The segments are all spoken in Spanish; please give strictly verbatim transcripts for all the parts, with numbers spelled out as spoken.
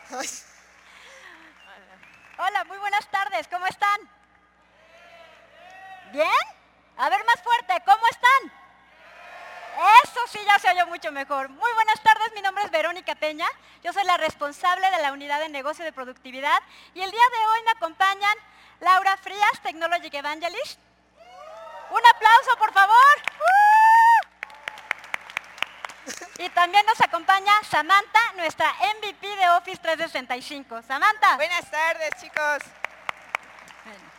Hola, muy buenas tardes, ¿cómo están? ¿Bien? A ver, más fuerte, ¿cómo están? Eso sí, ya se oyó mucho mejor. Muy buenas tardes, mi nombre es Verónica Peña, yo soy la responsable de la unidad de negocio de productividad y el día de hoy me acompañan Laura Frías, Technology Evangelist. Un aplauso, por favor. Y también nos acompaña Samantha, nuestra M V P de Office trescientos sesenta y cinco. Samantha. Buenas tardes, chicos. Bueno.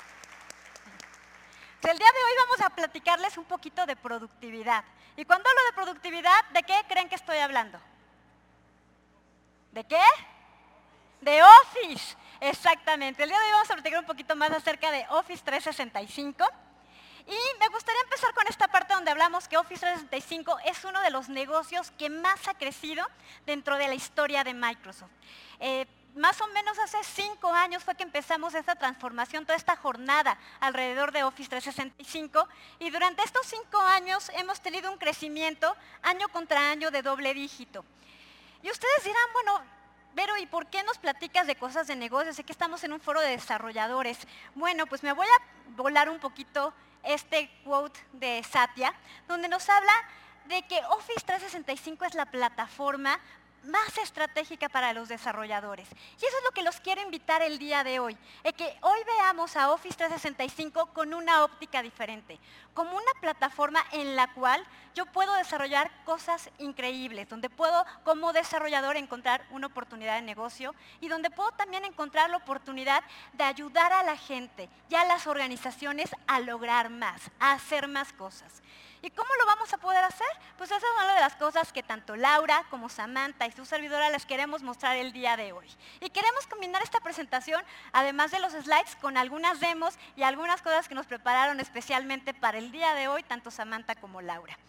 El día de hoy vamos a platicarles un poquito de productividad. Y cuando hablo de productividad, ¿de qué creen que estoy hablando? ¿De qué? De Office. Exactamente. El día de hoy vamos a platicar un poquito más acerca de Office trescientos sesenta y cinco. Y me gustaría empezar con esta parte donde hablamos que Office trescientos sesenta y cinco es uno de los negocios que más ha crecido dentro de la historia de Microsoft. Eh, más o menos hace cinco años fue que empezamos esta transformación, toda esta jornada alrededor de Office trescientos sesenta y cinco y durante estos cinco años hemos tenido un crecimiento año contra año de doble dígito. Y ustedes dirán, bueno, Vero, ¿y por qué nos platicas de cosas de negocios? Sé que estamos en un foro de desarrolladores. Bueno, pues me voy a volar un poquito este quote de Satya, donde nos habla de que Office trescientos sesenta y cinco es la plataforma más estratégica para los desarrolladores. Y eso es lo que los quiero invitar el día de hoy, es que hoy veamos a Office trescientos sesenta y cinco con una óptica diferente, como una plataforma en la cual yo puedo desarrollar cosas increíbles, donde puedo como desarrollador encontrar una oportunidad de negocio y donde puedo también encontrar la oportunidad de ayudar a la gente y a las organizaciones a lograr más, a hacer más cosas. ¿Y cómo lo vamos a poder hacer? Pues esa es una de las cosas que tanto Laura como Samantha y su servidora les queremos mostrar el día de hoy. Y queremos combinar esta presentación, además de los slides, con algunas demos y algunas cosas que nos prepararon especialmente para el día de hoy, tanto Samantha como Laura.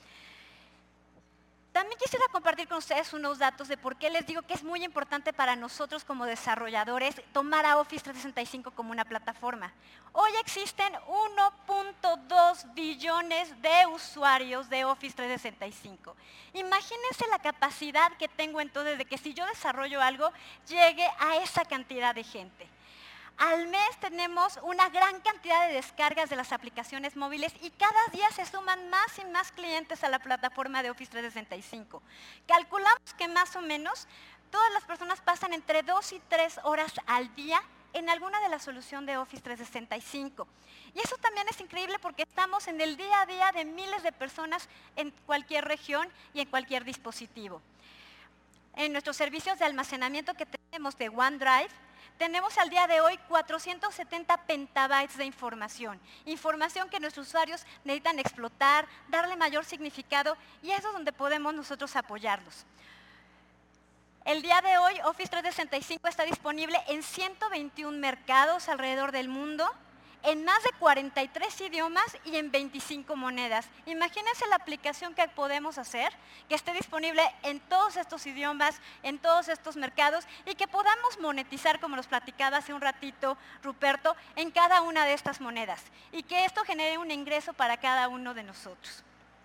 También quisiera compartir con ustedes unos datos de por qué les digo que es muy importante para nosotros como desarrolladores tomar a Office trescientos sesenta y cinco como una plataforma. Hoy existen uno punto dos billones de usuarios de Office trescientos sesenta y cinco. Imagínense la capacidad que tengo entonces de que si yo desarrollo algo, llegue a esa cantidad de gente. Al mes tenemos una gran cantidad de descargas de las aplicaciones móviles y cada día se suman más y más clientes a la plataforma de Office trescientos sesenta y cinco. Calculamos que más o menos todas las personas pasan entre dos y tres horas al día en alguna de las soluciones de Office trescientos sesenta y cinco. Y eso también es increíble porque estamos en el día a día de miles de personas en cualquier región y en cualquier dispositivo. En nuestros servicios de almacenamiento que tenemos de OneDrive, tenemos al día de hoy cuatrocientos setenta petabytes de información. Información que nuestros usuarios necesitan explotar, darle mayor significado y eso es donde podemos nosotros apoyarlos. El día de hoy Office trescientos sesenta y cinco está disponible en ciento veintiún mercados alrededor del mundo, en más de cuarenta y tres idiomas y en veinticinco monedas. Imagínense la aplicación que podemos hacer, que esté disponible en todos estos idiomas, en todos estos mercados y que podamos monetizar, como nos platicaba hace un ratito Ruperto, en cada una de estas monedas y que esto genere un ingreso para cada uno de nosotros.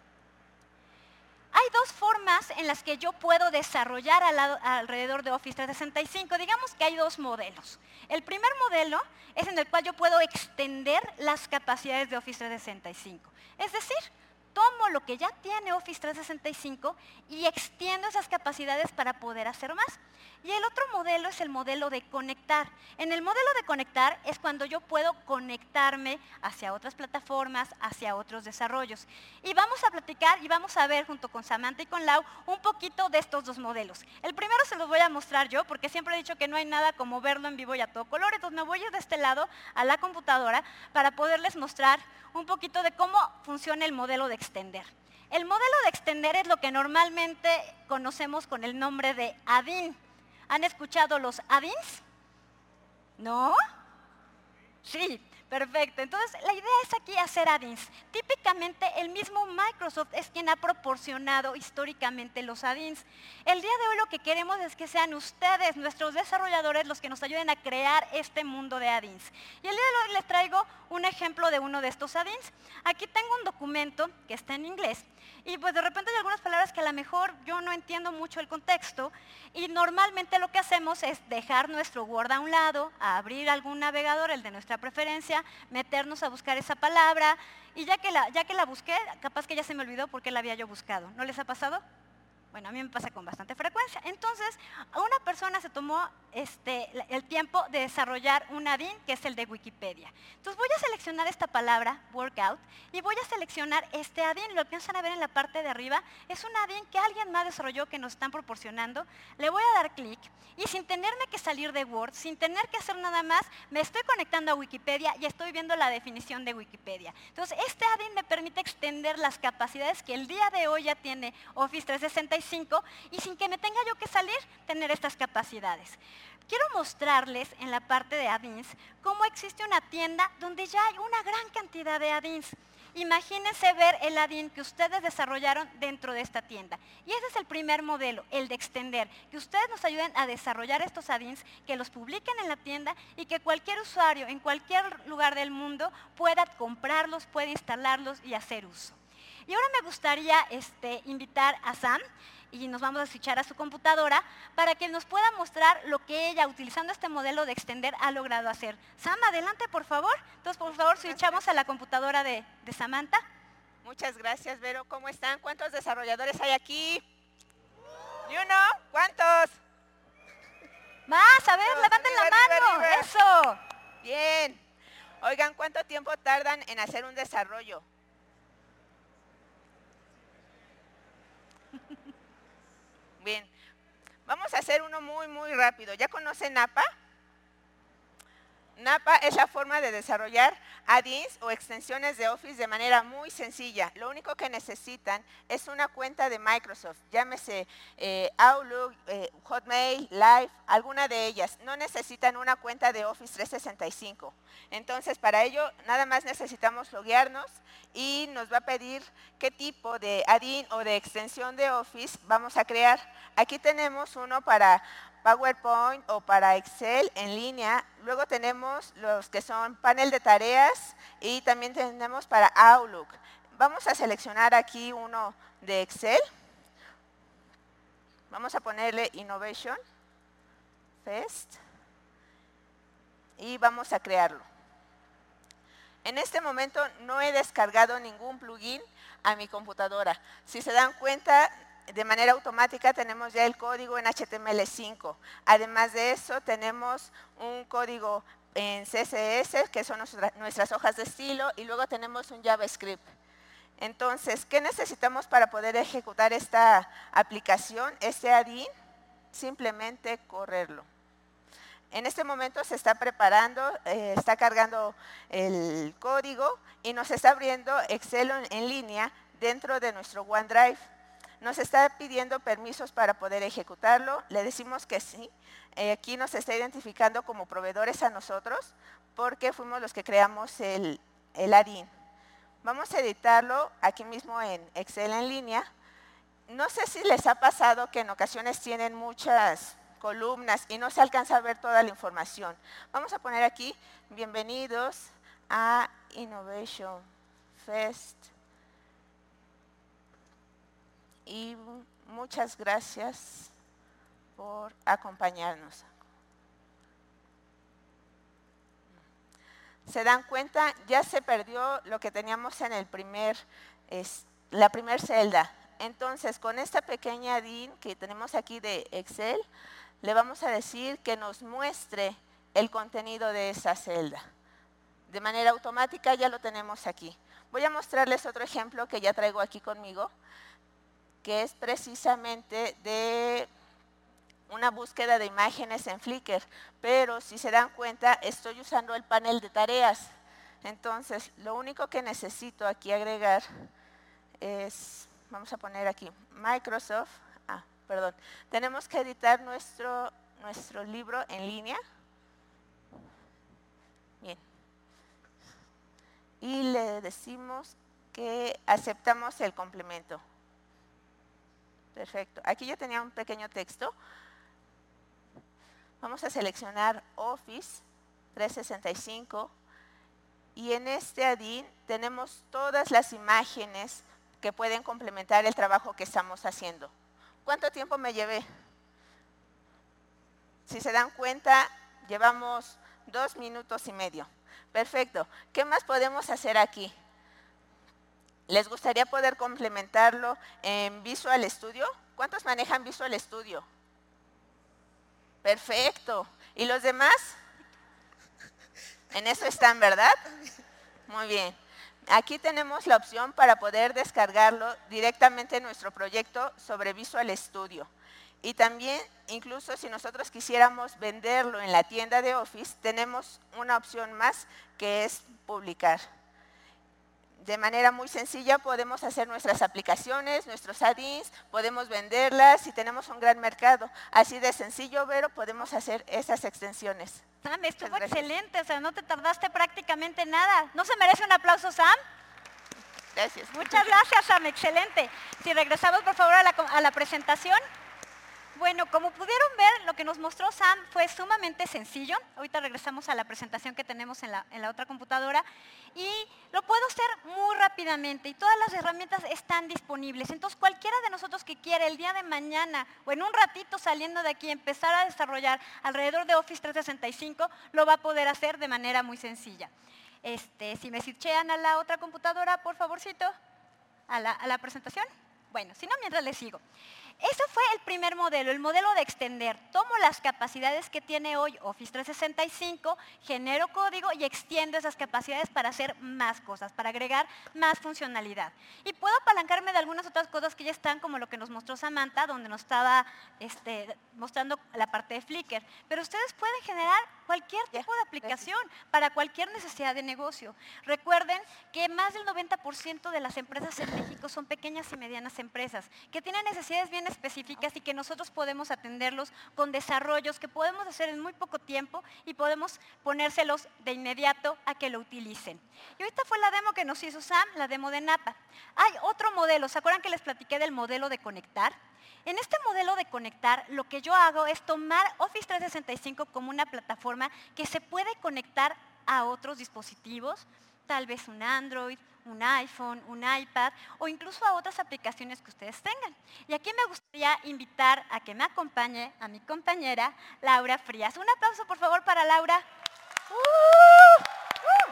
Hay dos formas en las que yo puedo desarrollar al lado, alrededor de Office trescientos sesenta y cinco. Digamos que hay dos modelos. El primer modelo es en el cual yo puedo extender las capacidades de Office trescientos sesenta y cinco. Es decir, tomo lo que ya tiene Office trescientos sesenta y cinco y extiendo esas capacidades para poder hacer más. Y el otro modelo es el modelo de conectar. En el modelo de conectar es cuando yo puedo conectarme hacia otras plataformas, hacia otros desarrollos. Y vamos a platicar y vamos a ver junto con Samantha y con Lau un poquito de estos dos modelos. El primero se los voy a mostrar yo porque siempre he dicho que no hay nada como verlo en vivo y a todo color. Entonces me voy a ir de este lado a la computadora para poderles mostrar un poquito de cómo funciona el modelo de extender. El modelo de extender es lo que normalmente conocemos con el nombre de add-in. ¿Han escuchado los add-ins? ¿No? Sí, perfecto. Entonces, la idea es aquí hacer add-ins. Típicamente, el mismo Microsoft es quien ha proporcionado históricamente los add-ins. El día de hoy lo que queremos es que sean ustedes, nuestros desarrolladores, los que nos ayuden a crear este mundo de add-ins. Y el día de hoy les traigo un ejemplo de uno de estos add-ins. Aquí tengo un documento que está en inglés, Y pues de repente hay algunas palabras que a lo mejor yo no entiendo mucho el contexto y normalmente lo que hacemos es dejar nuestro Word a un lado, a abrir algún navegador, el de nuestra preferencia, meternos a buscar esa palabra y ya que la, ya que la busqué, capaz que ya se me olvidó por qué la había yo buscado. ¿No les ha pasado? Bueno, a mí me pasa con bastante frecuencia. Entonces, una persona se tomó este, el tiempo de desarrollar un add-in que es el de Wikipedia. Entonces voy a seleccionar esta palabra, workout, y voy a seleccionar este add-in. Lo empiezan a ver en la parte de arriba. Es un add-in que alguien más desarrolló, que nos están proporcionando. Le voy a dar clic y sin tenerme que salir de Word, sin tener que hacer nada más, me estoy conectando a Wikipedia y estoy viendo la definición de Wikipedia. Entonces, este add-in me permite extender las capacidades que el día de hoy ya tiene Office trescientos sesenta y cinco y sin que me tenga yo que salir, tener estas capacidades. Quiero mostrarles en la parte de add-ins cómo existe una tienda donde ya hay una gran cantidad de add-ins. Imagínense ver el add-in que ustedes desarrollaron dentro de esta tienda. Y ese es el primer modelo, el de extender, que ustedes nos ayuden a desarrollar estos add-ins, que los publiquen en la tienda y que cualquier usuario en cualquier lugar del mundo pueda comprarlos, pueda instalarlos y hacer uso. Y ahora me gustaría este, invitar a Sam, y nos vamos a switchar a su computadora, para que nos pueda mostrar lo que ella, utilizando este modelo de extender, ha logrado hacer. Sam, adelante, por favor. Entonces, por favor, switchamos a la computadora de, de Samantha. Muchas gracias, Vero. ¿Cómo están? ¿Cuántos desarrolladores hay aquí? ¿Y uno? ¿Cuántos? Más, a ver, no, levanten arriba, la mano. Arriba, arriba. Eso. Bien. Oigan, ¿cuánto tiempo tardan en hacer un desarrollo? Bien, vamos a hacer uno muy, muy rápido. ¿Ya conocen Napa? Napa es la forma de desarrollar add-ins o extensiones de Office de manera muy sencilla. Lo único que necesitan es una cuenta de Microsoft, llámese eh, Outlook, eh, Hotmail, Live, alguna de ellas. No necesitan una cuenta de Office trescientos sesenta y cinco. Entonces, para ello, nada más necesitamos loguearnos y nos va a pedir qué tipo de add-in o de extensión de Office vamos a crear. Aquí tenemos uno para PowerPoint o para Excel en línea. Luego tenemos los que son panel de tareas y también tenemos para Outlook. Vamos a seleccionar aquí uno de Excel. Vamos a ponerle Innovation Fest y vamos a crearlo. En este momento no he descargado ningún plugin a mi computadora. Si se dan cuenta, de manera automática tenemos ya el código en H T M L cinco. Además de eso, tenemos un código en C S S, que son nuestras hojas de estilo, y luego tenemos un JavaScript. Entonces, ¿qué necesitamos para poder ejecutar esta aplicación, este add-in? Simplemente correrlo. En este momento se está preparando, eh, está cargando el código y nos está abriendo Excel en línea dentro de nuestro OneDrive. Nos está pidiendo permisos para poder ejecutarlo, le decimos que sí. Eh, aquí nos está identificando como proveedores a nosotros porque fuimos los que creamos el, el add-in. Vamos a editarlo aquí mismo en Excel en línea. No sé si les ha pasado que en ocasiones tienen muchas columnas y no se alcanza a ver toda la información. Vamos a poner aquí, bienvenidos a Innovation Fest. Y muchas gracias por acompañarnos. ¿Se dan cuenta? Ya se perdió lo que teníamos en el primer, es, la primera celda. Entonces, con esta pequeña add-in que tenemos aquí de Excel, le vamos a decir que nos muestre el contenido de esa celda. De manera automática ya lo tenemos aquí. Voy a mostrarles otro ejemplo que ya traigo aquí conmigo, que es precisamente de una búsqueda de imágenes en Flickr, pero si se dan cuenta estoy usando el panel de tareas. Entonces, lo único que necesito aquí agregar es, vamos a poner aquí, Microsoft, ah, perdón, tenemos que editar nuestro, nuestro libro en línea. Bien. Y le decimos que aceptamos el complemento. Perfecto. Aquí ya tenía un pequeño texto. Vamos a seleccionar Office trescientos sesenta y cinco y en este add-in tenemos todas las imágenes que pueden complementar el trabajo que estamos haciendo. ¿Cuánto tiempo me llevé? Si se dan cuenta, llevamos dos minutos y medio. Perfecto. ¿Qué más podemos hacer aquí? ¿Les gustaría poder complementarlo en Visual Studio? ¿Cuántos manejan Visual Studio? Perfecto. ¿Y los demás? En eso están, ¿verdad? Muy bien. Aquí tenemos la opción para poder descargarlo directamente en nuestro proyecto sobre Visual Studio. Y también, incluso si nosotros quisiéramos venderlo en la tienda de Office, tenemos una opción más que es publicar. De manera muy sencilla podemos hacer nuestras aplicaciones, nuestros add-ins, podemos venderlas y tenemos un gran mercado. Así de sencillo, Vero, podemos hacer esas extensiones. Sam, estuvo excelente, o sea, no te tardaste prácticamente nada. ¿No se merece un aplauso, Sam? Gracias. Muchas gracias, Sam, excelente. Si regresamos, por favor, a la, a la presentación. Bueno, como pudieron ver, lo que nos mostró Sam fue sumamente sencillo. Ahorita regresamos a la presentación que tenemos en la, en la otra computadora. Y lo puedo hacer muy rápidamente y todas las herramientas están disponibles. Entonces, cualquiera de nosotros que quiera el día de mañana o en un ratito saliendo de aquí empezar a desarrollar alrededor de Office trescientos sesenta y cinco, lo va a poder hacer de manera muy sencilla. Este, si me switchean a la otra computadora, por favorcito, a la, a la presentación. Bueno, si no, mientras les sigo. Ese fue el primer modelo, el modelo de extender. Tomo las capacidades que tiene hoy Office trescientos sesenta y cinco, genero código y extiendo esas capacidades para hacer más cosas, para agregar más funcionalidad. Y puedo apalancarme de algunas otras cosas que ya están, como lo que nos mostró Samantha, donde nos estaba este, mostrando la parte de Flickr. Pero ustedes pueden generar cualquier tipo de aplicación para cualquier necesidad de negocio. Recuerden que más del noventa por ciento de las empresas en México son pequeñas y medianas empresas, que tienen necesidades bien específicas y que nosotros podemos atenderlos con desarrollos que podemos hacer en muy poco tiempo y podemos ponérselos de inmediato a que lo utilicen. Y ahorita fue la demo que nos hizo Sam, la demo de Napa. Hay otro modelo, ¿se acuerdan que les platiqué del modelo de conectar? En este modelo de conectar, lo que yo hago es tomar Office trescientos sesenta y cinco como una plataforma que se puede conectar a otros dispositivos, tal vez un Android, un iPhone, un iPad o incluso a otras aplicaciones que ustedes tengan. Y aquí me gustaría invitar a que me acompañe a mi compañera Laura Frías. Un aplauso por favor para Laura. Uh, uh.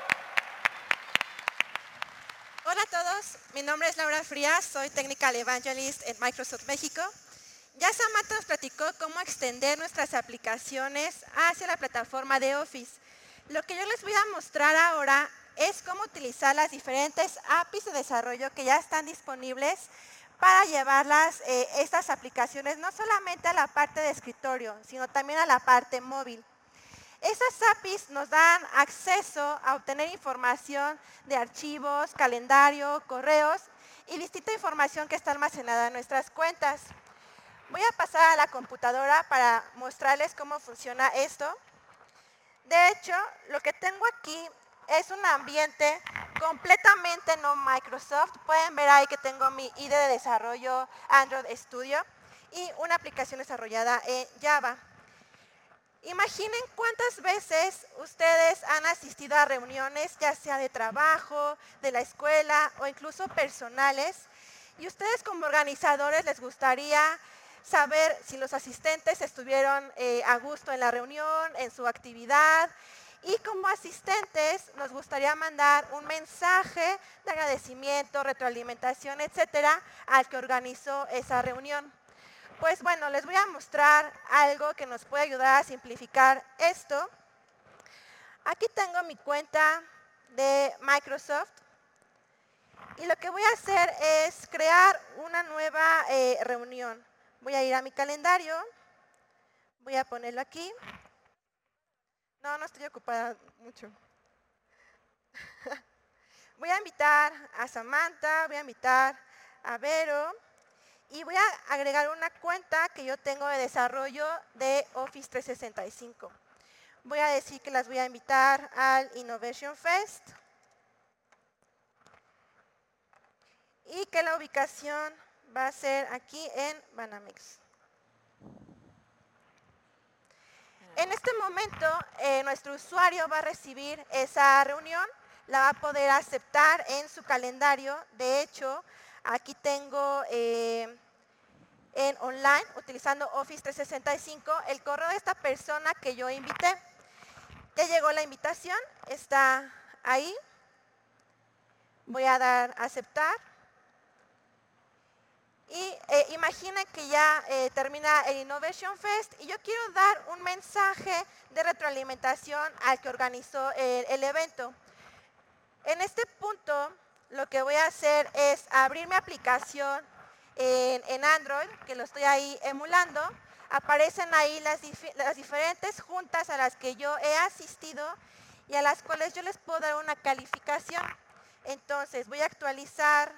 Hola a todos, mi nombre es Laura Frías, soy Technical Evangelist en Microsoft México. Ya Samantha nos platicó cómo extender nuestras aplicaciones hacia la plataforma de Office. Lo que yo les voy a mostrar ahora es cómo utilizar las diferentes A P Is de desarrollo que ya están disponibles para llevarlas, eh, estas aplicaciones, no solamente a la parte de escritorio, sino también a la parte móvil. Esas A P Is nos dan acceso a obtener información de archivos, calendario, correos y distinta información que está almacenada en nuestras cuentas. Voy a pasar a la computadora para mostrarles cómo funciona esto. De hecho, lo que tengo aquí es un ambiente completamente no Microsoft. Pueden ver ahí que tengo mi I D E de desarrollo Android Studio y una aplicación desarrollada en Java. Imaginen cuántas veces ustedes han asistido a reuniones, ya sea de trabajo, de la escuela o incluso personales, y ustedes como organizadores les gustaría saber si los asistentes estuvieron eh, a gusto en la reunión, en su actividad. Y como asistentes nos gustaría mandar un mensaje de agradecimiento, retroalimentación, etcétera, al que organizó esa reunión. Pues bueno, les voy a mostrar algo que nos puede ayudar a simplificar esto. Aquí tengo mi cuenta de Microsoft y lo que voy a hacer es crear una nueva eh, reunión. Voy a ir a mi calendario, voy a ponerlo aquí. No, no estoy ocupada mucho. Voy a invitar a Samantha, voy a invitar a Vero y voy a agregar una cuenta que yo tengo de desarrollo de Office trescientos sesenta y cinco. Voy a decir que las voy a invitar al Innovation Fest y que la ubicación va a ser aquí en Banamex. En este momento, eh, nuestro usuario va a recibir esa reunión, la va a poder aceptar en su calendario. De hecho, Aquí tengo eh, en online, utilizando Office trescientos sesenta y cinco, el correo de esta persona que yo invité. Ya llegó la invitación, está ahí. Voy a dar a aceptar. Y eh, imaginen que ya eh, termina el Innovation Fest y yo quiero dar un mensaje de retroalimentación al que organizó el, el evento. En este punto, lo que voy a hacer es abrir mi aplicación en, en Android, que lo estoy ahí emulando. Aparecen ahí las, dif las diferentes juntas a las que yo he asistido y a las cuales yo les puedo dar una calificación. Entonces, voy a actualizar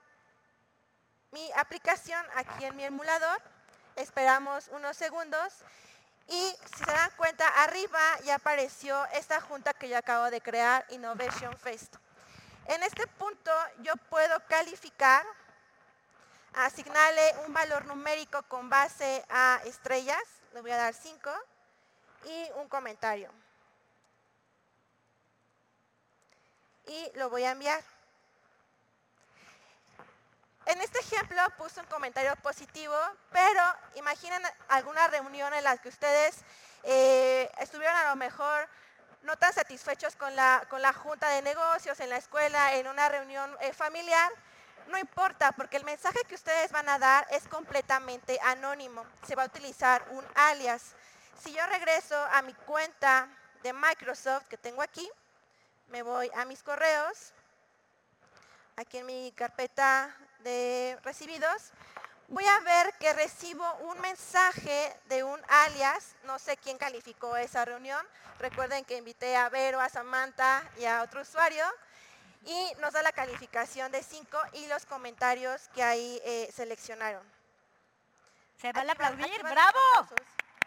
mi aplicación aquí en mi emulador. Esperamos unos segundos. Y si se dan cuenta, arriba ya apareció esta junta que yo acabo de crear, Innovation Fest. En este punto yo puedo calificar, asignarle un valor numérico con base a estrellas, le voy a dar cinco, y un comentario. Y lo voy a enviar. En este ejemplo puse un comentario positivo, pero imaginen alguna reunión en la que ustedes eh, estuvieron a lo mejor no tan satisfechos con la, con la junta de negocios, en la escuela, en una reunión eh, familiar. No importa, porque el mensaje que ustedes van a dar es completamente anónimo. Se va a utilizar un alias. Si yo regreso a mi cuenta de Microsoft que tengo aquí, me voy a mis correos, aquí en mi carpeta de recibidos, voy a ver que recibo un mensaje de un alias, no sé quién calificó esa reunión, recuerden que invité a Vero, a Samantha y a otro usuario, y nos da la calificación de cinco y los comentarios que ahí eh, seleccionaron. Se vale Aquí van- aplaudir, aquí van ¡bravo! los aplausos.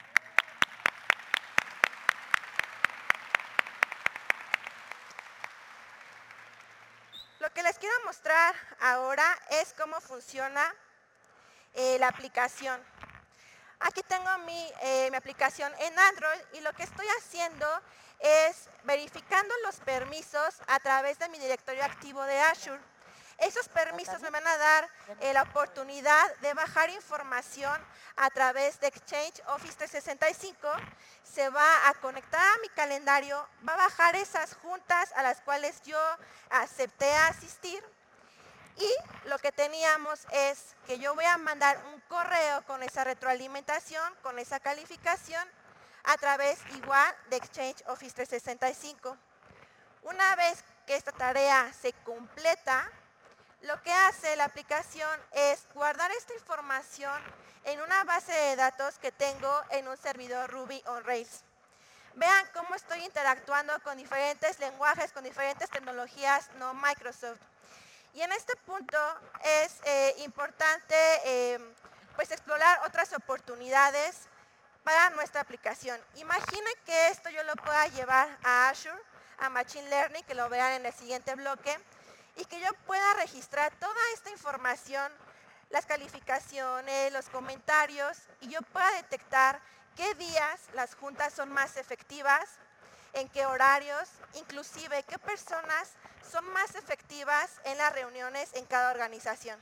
Lo que les quiero mostrar ahora es cómo funciona eh, la aplicación. Aquí tengo mi, eh, mi aplicación en Android y lo que estoy haciendo es verificando los permisos a través de mi directorio activo de Azure. Esos permisos me van a dar eh, la oportunidad de bajar información a través de Exchange Office trescientos sesenta y cinco. Se va a conectar a mi calendario, va a bajar esas juntas a las cuales yo acepté asistir. Y lo que teníamos es que yo voy a mandar un correo con esa retroalimentación, con esa calificación, a través igual de Exchange Office trescientos sesenta y cinco. Una vez que esta tarea se completa, lo que hace la aplicación es guardar esta información en una base de datos que tengo en un servidor Ruby on Rails. Vean cómo estoy interactuando con diferentes lenguajes, con diferentes tecnologías no Microsoft. Y en este punto es eh, importante eh, pues explorar otras oportunidades para nuestra aplicación. Imaginen que esto yo lo pueda llevar a Azure, a Machine Learning, que lo vean en el siguiente bloque, y que yo pueda registrar toda esta información, las calificaciones, los comentarios, y yo pueda detectar qué días las juntas son más efectivas, en qué horarios, inclusive qué personas son más efectivas en las reuniones en cada organización.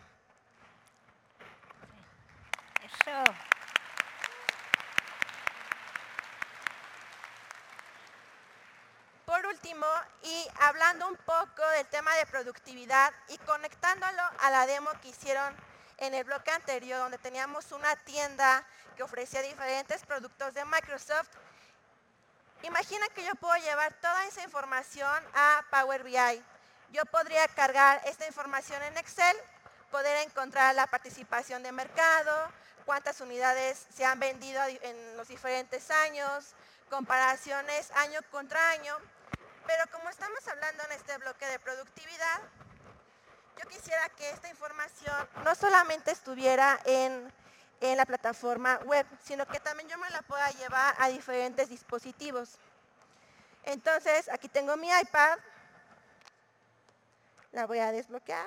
Eso. Por último, y hablando un poco del tema de productividad y conectándolo a la demo que hicieron en el bloque anterior, donde teníamos una tienda que ofrecía diferentes productos de Microsoft, imagina que yo puedo llevar toda esa información a Power B I. Yo podría cargar esta información en Excel, poder encontrar la participación de mercado, cuántas unidades se han vendido en los diferentes años, comparaciones año contra año. Pero como estamos hablando en este bloque de productividad, yo quisiera que esta información no solamente estuviera en, en la plataforma web, sino que también yo me la pueda llevar a diferentes dispositivos. Entonces, aquí tengo mi iPad, la voy a desbloquear.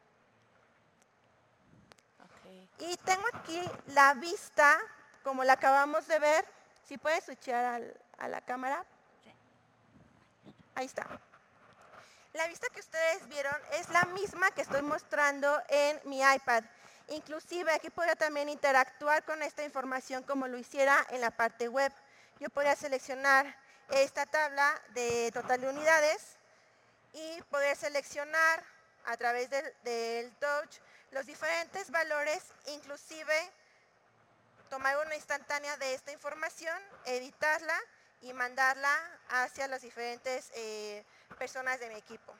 Okay. Y tengo aquí la vista, como la acabamos de ver. Si puedes switchear al, a la cámara. Ahí está. La vista que ustedes vieron es la misma que estoy mostrando en mi iPad. Inclusive aquí podría también interactuar con esta información como lo hiciera en la parte web. Yo podría seleccionar esta tabla de total de unidades y poder seleccionar a través del, del touch los diferentes valores, inclusive tomar una instantánea de esta información, editarla y mandarla hacia las diferentes eh, personas de mi equipo.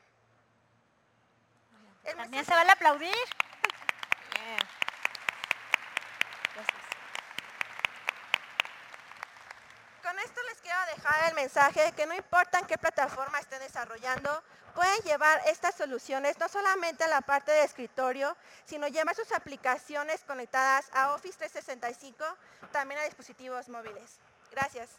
El También mensaje- se vale aplaudir. Bien. Gracias. Con esto les quiero dejar el mensaje que no importa en qué plataforma estén desarrollando, pueden llevar estas soluciones no solamente a la parte de escritorio, sino llevar sus aplicaciones conectadas a Office trescientos sesenta y cinco, también a dispositivos móviles. Gracias.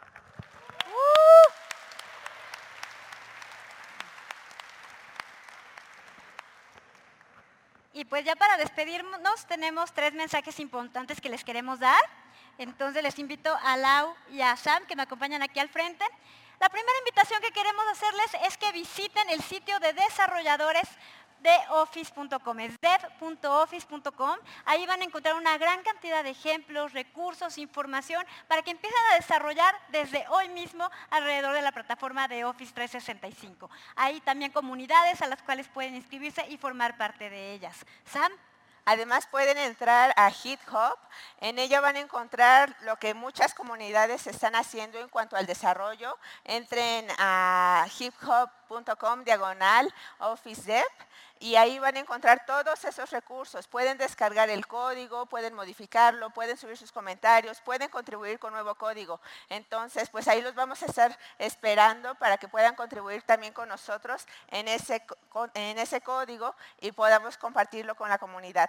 Y pues ya para despedirnos tenemos tres mensajes importantes que les queremos dar. Entonces les invito a Lau y a Sam que me acompañan aquí al frente. La primera invitación que queremos hacerles es que visiten el sitio de desarrolladores de office punto com, es dev punto office punto com. Ahí van a encontrar una gran cantidad de ejemplos, recursos, información para que empiecen a desarrollar desde hoy mismo alrededor de la plataforma de Office trescientos sesenta y cinco. Hay también comunidades a las cuales pueden inscribirse y formar parte de ellas. Sam. Además pueden entrar a GitHub, en ella van a encontrar lo que muchas comunidades están haciendo en cuanto al desarrollo. Entren a github punto com diagonal Office Dev y ahí van a encontrar todos esos recursos. Pueden descargar el código, pueden modificarlo, pueden subir sus comentarios, pueden contribuir con nuevo código. Entonces, pues ahí los vamos a estar esperando para que puedan contribuir también con nosotros en ese, en ese código y podamos compartirlo con la comunidad.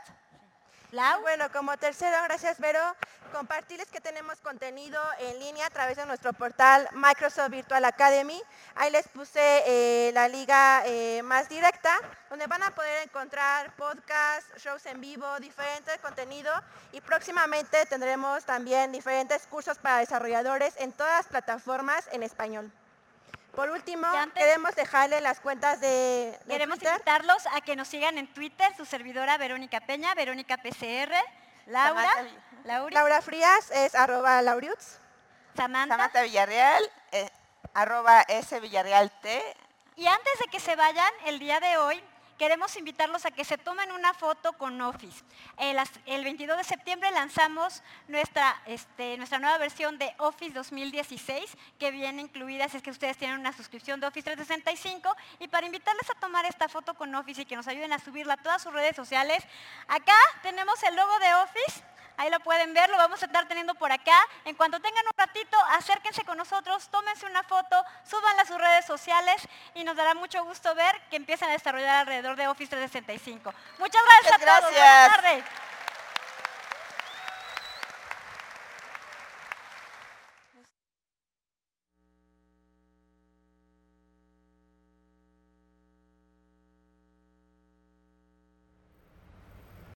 Lau. Bueno, como tercero, gracias Vero, compartirles que tenemos contenido en línea a través de nuestro portal Microsoft Virtual Academy. Ahí les puse eh, la liga eh, más directa, donde van a poder encontrar podcasts, shows en vivo, diferente contenido y próximamente tendremos también diferentes cursos para desarrolladores en todas las plataformas en español. Por último, Y antes- queremos dejarle las cuentas de, de Queremos Twitter. invitarlos a que nos sigan en Twitter, su servidora Verónica Peña, Verónica P C R, Laura, Samantha Vill- Lauri, Laura Frías es arroba lauriutz. Samantha. Samantha Villarreal, eh, arroba S Villarreal T. Y antes de que se vayan, el día de hoy, queremos invitarlos a que se tomen una foto con Office. El, as- el veintidós de septiembre lanzamos nuestra, este, nuestra nueva versión de Office dos mil dieciséis, que viene incluida si es que ustedes tienen una suscripción de Office trescientos sesenta y cinco. Y para invitarles a tomar esta foto con Office y que nos ayuden a subirla a todas sus redes sociales, acá tenemos el logo de Office. Ahí lo pueden ver, lo vamos a estar teniendo por acá. En cuanto tengan un ratito, acérquense con nosotros, tómense una foto, súbanla a sus redes sociales y nos dará mucho gusto ver que empiezan a desarrollar alrededor de Office trescientos sesenta y cinco. Muchas gracias Muchas a todos. gracias. Buenas tardes.